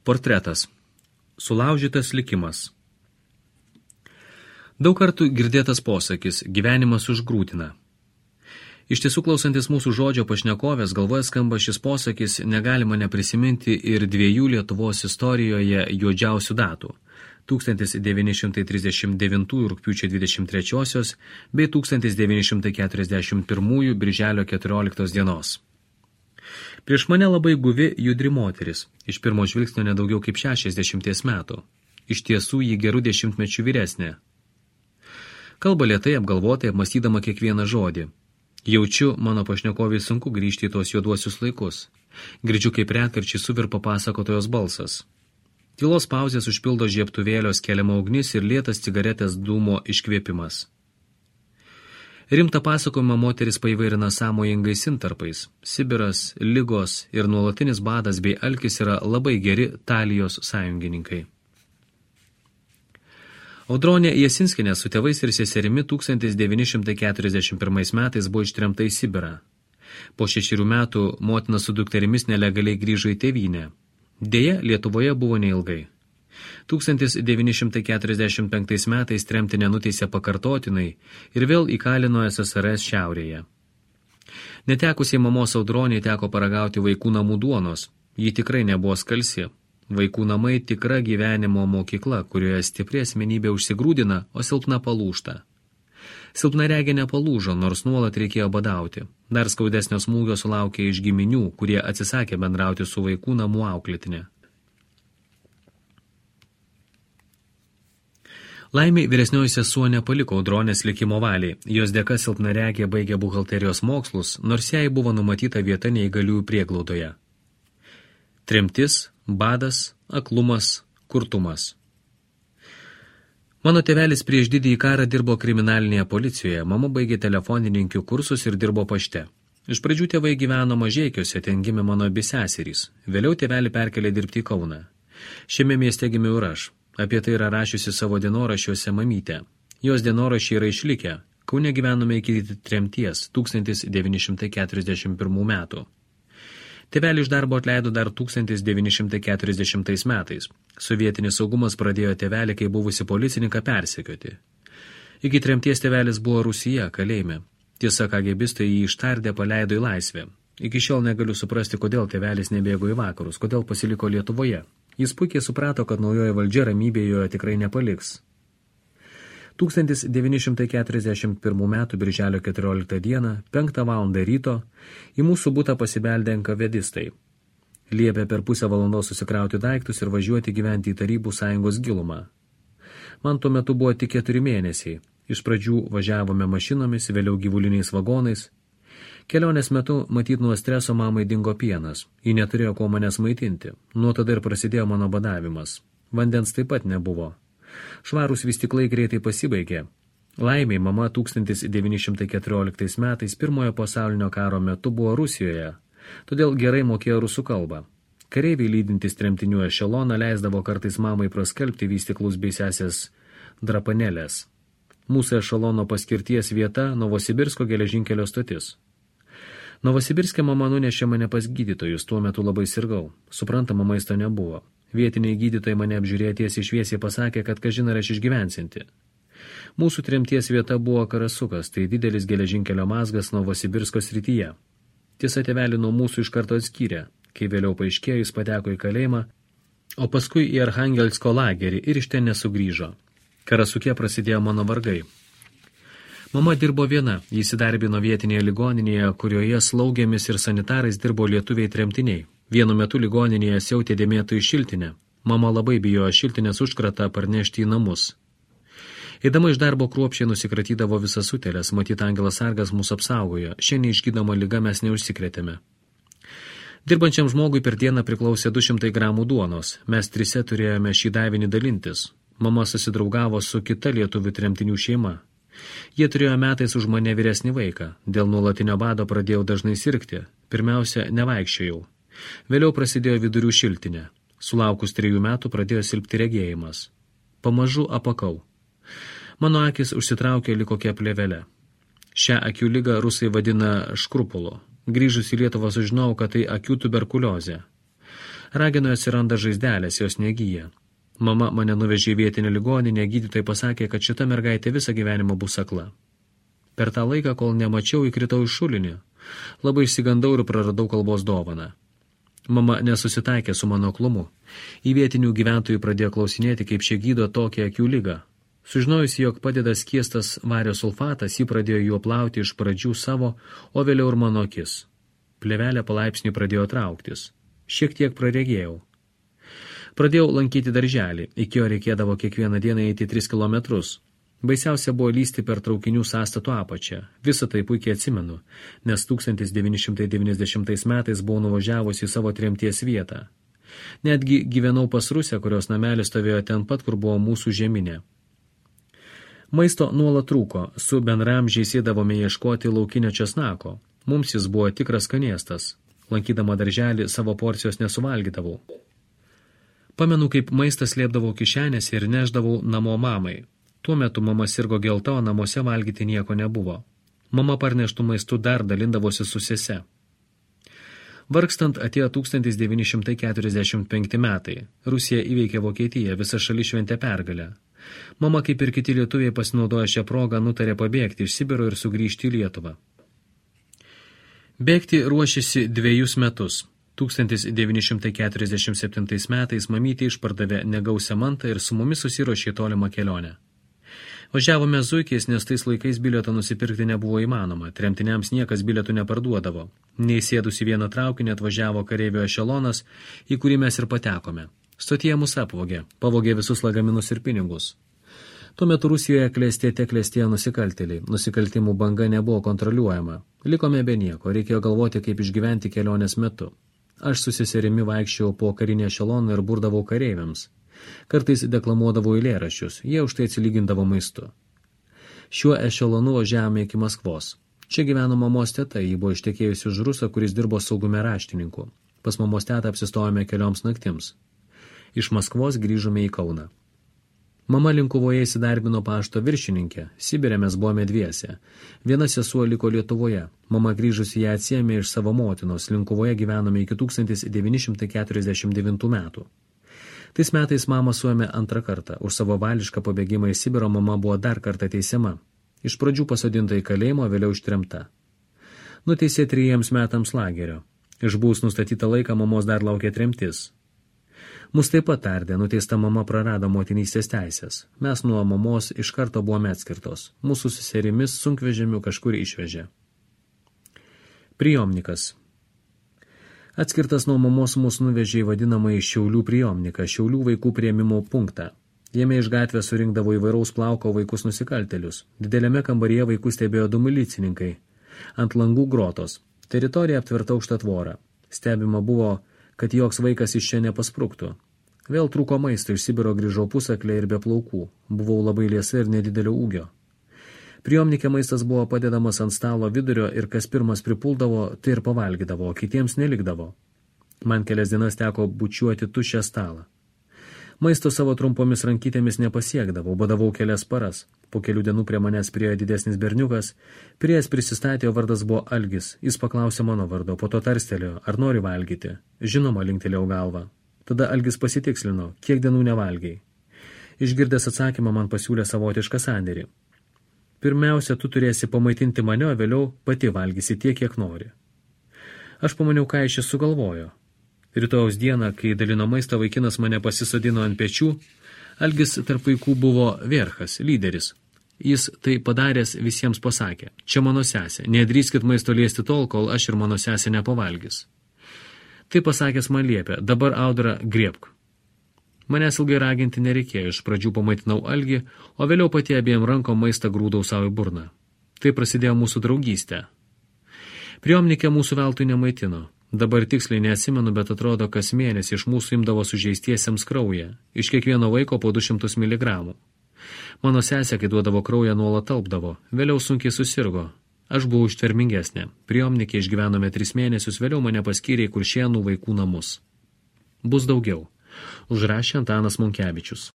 Portretas. Sulaužytas likimas. Daug kartų girdėtas posakis – gyvenimas užgrūtina. Iš tiesų, klausantis mūsų žodžio pašnekovės, galvoje skamba šis posakis, negalima neprisiminti ir dviejų Lietuvos istorijoje juodžiausių datų – 1939 rugpjūčio 23 bei 1941 birželio 14 dienos. Prieš mane labai guvi judri moteris, iš pirmo žvilgsnio nedaugiau kaip 60 metų. Iš tiesų jį gerų 10 mečių vyresnė. Kalba lėtai, apgalvotai, apmąstydama kiekvieną žodį. Jaučiu, mano pašnekoviai sunku grįžti į tuos juoduosius laikus. Girdžiu, kaip retkarčiai suvirpa pasakotojos balsas. Tylos pauzės užpildo žiebtuvėlio skeliama ugnis ir lėtas cigaretės dūmo iškvėpimas. Rimtą pasakojimą moteris paįvairina sąmojingais intarpais. Sibiras, ligos ir nuolatinis badas bei alkis yra labai geri Talijos sąjungininkai. Audronė Jasinskienė su tėvais ir seserimi 1941 metais buvo ištremta į Sibirą. Po 6 metų motina su dukterimis nelegaliai grįžo į tėvynę. Deja, Lietuvoje buvo neilgai. 1945 metais tremtinę nuteisė pakartotinai ir vėl įkalino SSRS šiaurėje. Netekusiai mamos Audroniai teko paragauti vaikų namų duonos. Ji tikrai nebuvo skalsi. Vaikų namai tikra gyvenimo mokykla, kurioje stipri asmenybė užsigrūdina, o silpna palūžta. Silpnaregė nepalūžo, nors nuolat reikėjo badauti. Dar skaudesnio smūgio sulaukė iš giminių, kurie atsisakė bendrauti su vaikų namų auklėtine. Laimiai vyresnioji sesuo nepaliko Audronės likimo valiai. Jos dėka silpnaregė baigė buhalterijos mokslus, nors jai buvo numatyta vieta neįgaliųjų prieglaudoje. Tremtis, badas, aklumas, kurtumas. Mano tėvelis prieš didįjį karą dirbo kriminalinėje policijoje, mama baigė telefonininkių kursus ir dirbo pašte. Iš pradžių tėvai gyveno Mažeikiuose, ten gimė mano abi seserys. Vėliau tėvelį perkelė dirbti į Kauną. Šiame mieste gimiau ir aš. Apie tai yra rašiusi savo dienoraščiuose mamytė. Jos dienoraščiai yra išlikę. Kaune gyvenome iki tremties 1941 metų. Tėvelį iš darbo atleido dar 1940 metais. Sovietinis saugumas pradėjo tėvelį, kai buvusi policininką, persekioti. Iki tremties tėvelis buvo Rusija, kalėjime. Tiesa, KGBistai jį ištardė, paleido į laisvę. Iki šiol negaliu suprasti, kodėl tėvelis nebėgo į vakarus, kodėl pasiliko Lietuvoje. Jis puikiai suprato, kad naujoji valdžia ramybėje jo tikrai nepaliks. 1941 metų birželio 14 dieną, 5 valandą ryto, į mūsų butą pasibeldė enkavedistai. Liepė per pusę valandos susikrauti daiktus ir važiuoti gyventi į Tarybų sąjungos gilumą. Man tuo metu buvo tik 4 mėnesiai. Iš pradžių važiavome mašinomis, vėliau gyvuliniais vagonais. Kelionės metu, matyt, nuo streso mamai dingo pienas. Ji neturėjo kuo manęs maitinti. Nuo tada ir prasidėjo mano badavimas. Vandens taip pat nebuvo. Švarūs vystiklai greitai pasibaigė. Laimiai mama 1914 metais pirmojo pasaulinio karo metu buvo Rusijoje, todėl gerai mokėjo rusų kalbą. Kareiviai lydintys tremtinių ešeloną leisdavo kartais mamai praskalbti vystiklus bei sesės drapanelės. Mūsų ešelono paskirties vieta Novosibirsko geležinkelio stotis. Novosibirske mama nunešė mane pas gydytojus, tuo metu labai sirgau. Suprantama, maisto nebuvo. Vietiniai gydytojai mane apžiūrėję tiesiai šviesiai pasakė, kad kažin ar aš išgyvensianti. Mūsų tremties vieta buvo Karasukas, tai didelis geležinkelio mazgas Novosibirsko srityje. Tiesa, tėvelį nuo mūsų iš karto atskyrė, kai vėliau paaiškėjo, jis pateko į kalėjimą, o paskui į Arhangelsko lagerį ir iš ten nesugrįžo. Karasuke prasidėjo mano vargai. Mama dirbo viena, jis įdarbino vietinėje ligoninėje, kurioje slaugėmis ir sanitarais dirbo lietuviai tremtiniai. Vienu metu ligoninėje siautė dėmėtų į šiltinę. Mama labai bijojo šiltinės užkratą parnešti į namus. Eidama iš darbo kruopščiai nusikratydavo visas utėlės, matyt, angelas sargas mūsų apsaugojo. Šiandien išgydoma liga mes neužsikrėtėme. Dirbančiam žmogui per dieną priklausė 200 gramų duonos. Mes 3 turėjome šį davinį dalintis. Mama susidraugavo su kita lietuvių tremtinių šeima. Jie turėjo metais už mane vyresnį vaiką. Dėl nuolatinio bado pradėjau dažnai sirgti. Pirmiausia, nevaikščiojau. Vėliau prasidėjo vidurių šiltinė. Sulaukus 3 metų pradėjo silpti regėjimas. Pamažu apakau. Mano akis užsitraukė lyg kokia plėvelė. Šią akių ligą rusai vadina škrupulu. Grįžus į Lietuvą sužinojau, kad tai akių tuberkuliozė. Ragenoje atsiranda žaizdelės, jos negyja. Mama mane nuvežė į vietinę ligoninę, gydytojai pasakė, kad šita mergaitė visą gyvenimą bus akla. Per tą laiką, kol nemačiau, įkritau į šulinį. Labai išsigandau ir praradau kalbos dovaną. Mama nesusitaikė su mano aklumu. Į vietinių gyventojų pradėjo klausinėti, kaip šie gydo tokią akių ligą. Sužinojusi, jog padeda skiestas vario sulfatas, ji pradėjo juo plauti iš pradžių savo, o vėliau ir mano akis. Plėvelė palaipsniui pradėjo trauktis. Šiek tiek praregėjau. Pradėjau lankyti darželį, iki jo reikėdavo kiekvieną dieną eiti 3 kilometrus. Baisiausia buvo lysti per traukinių sąstatų apačią. Visą tai puikiai atsimenu, nes 1990 metais buvau nuvažiavusi į savo tremties vietą. Netgi gyvenau pas Rusę, kurios namelis stovėjo ten pat, kur buvo mūsų žeminė. Maisto nuolat trūko, su benramžiais įdavome ieškoti laukinio česnako. Mums jis buvo tikras skanėstas. Lankydama darželį savo porcijos nesuvalgydavau. Pamenu, kaip maistas slėpdavau kišenėse ir neždavau namo mamai. Tuo metu mama sirgo gelta, o namuose valgyti nieko nebuvo. Mama parneštų maistu dar dalindavosi su sese. Vargstant atėjo 1945 metai. Rusija įveikė Vokietiją, visa šalis šventė pergalę. Mama, kaip ir kiti lietuviai, pasinaudojo šią progą, nutarė pabėgti iš Sibiro ir sugrįžti į Lietuvą. Bėgti ruošėsi 2 metus. 1947 metais mamytė išpardavė negausią mantą ir su mumis susiruošė į tolimą kelionę. Važiavome zuikiais, nes tais laikais bilieto nusipirkti nebuvo įmanoma, tremtiniams niekas bilietų neparduodavo. Neįsėdus į vieną traukinį atvažiavo kareivio ešelonas, į kurį mes ir patekome. Stotyje mus pavogė visus lagaminus ir pinigus. Tuo metu Rusijoje klestėjo nusikaltėliai, nusikaltimų banga nebuvo kontroliuojama. Likome be nieko, reikėjo galvoti, kaip išgyventi kelionės metu. Aš su seserimi vaikščiau po karinį ešeloną ir burdavau kareiviams. Kartais deklamuodavau eilėraščius, jie už tai atsilygindavo maistu. Šiuo ešelonu važiavome iki Maskvos. Čia gyveno mamos teta, ji buvo ištekėjusi už rusą, kuris dirbo saugume raštininku. Pas mamos tetą apsistojome kelioms naktims. Iš Maskvos grįžome į Kauną. Mama Linkuvoje įsidarbino pašto viršininkė, Sibire mes buvome dviese. Viena sesuo liko Lietuvoje, mama grįžusi ją atsiėmė iš savo motinos, Linkuvoje gyvenome iki 1949 metų. Tais metais mama suėmė 2 kartą, už savo vališką pabėgimą į Sibiro mama buvo dar kartą teisiama. Iš pradžių pasodinta į kalėjimą, vėliau ištremta. Nuteisė 3 metams lagerio. Išbuvus nustatytą laiką mamos dar laukė tremtis. Mus taip pat tardė, nuteista mama prarado motinystės teisės. Mes nuo mamos iš karto buvome atskirtos. Mūsų seserimis sunkvežimiu kažkur išvežė. Prijomnikas. Atskirtas nuo mamos mus nuvežė į vadinamąjį Šiaulių prijomniką, Šiaulių vaikų priėmimo punktą. Jame iš gatvės surinkdavo įvairaus plauko vaikus nusikaltėlius. Dideliame kambaryje vaikus stebėjo 2 milicininkai. Ant langų grotos. Teritorija aptverta aukšta tvora. Stebima buvo, kad joks vaikas iš čia nepaspruktų. Vėl trūko maisto, iš Sibiro grįžau pusaklė ir be plaukų. Buvau labai liesa ir nedidelio ūgio. Prijomnikė maistas buvo padedamas ant stalo vidurio ir kas pirmas pripuldavo, tai ir pavalgydavo, o kitiems nelikdavo. Man kelias dienas teko bučiuoti tuščią stalą. Maisto savo trumpomis rankytėmis nepasiekdavau, badavau kelias paras. Po kelių dienų prie manęs priėjo didesnis berniukas, priejas prisistatė, jo vardas buvo Algis. Jis paklausė mano vardo, po to tarstelėjo, ar nori valgyti. Žinoma, linktelėjau galvą. Tada Algis pasitikslino, kiek dienų nevalgiai. Išgirdęs atsakymą man pasiūlė savotišką sandėrį. Pirmiausia, tu turėsi pamaitinti mane, o vėliau pati valgysi tiek, kiek nori. Aš pamaniau, ką iš jis sugalvojo. Rytojaus dieną, kai dalino maistą, vaikinas mane pasisodino ant pečių. Algis tarp vaikų buvo verchas, lyderis. Jis tai padaręs visiems pasakė, čia mano sesė, nedrįskit maisto liesti tol, kol aš ir mano sesė nepavalgys. Tai pasakęs man liepė, dabar Audra griebk. Manęs ilgai raginti nereikėjo, iš pradžių pamaitinau Algį, o vėliau pati abiem rankom maistą grūdau savo į burną. Tai prasidėjo mūsų draugystė. Prijomnikė mūsų veltui nemaitino. Dabar tiksliai neatsimenu, bet atrodo, kas mėnesį iš mūsų imdavo sužeistiesiems kraują, iš kiekvieno vaiko po 200 mg. Mano sesė, kai duodavo kraują, nuolat talpdavo, vėliau sunkiai susirgo. Aš buvau ištvermingesnė. Prijomnikė išgyvenome 3 mėnesius, vėliau mane paskyrė į Kuršėnų vaikų namus. Bus daugiau. Užrašė Antanas Monkevičius.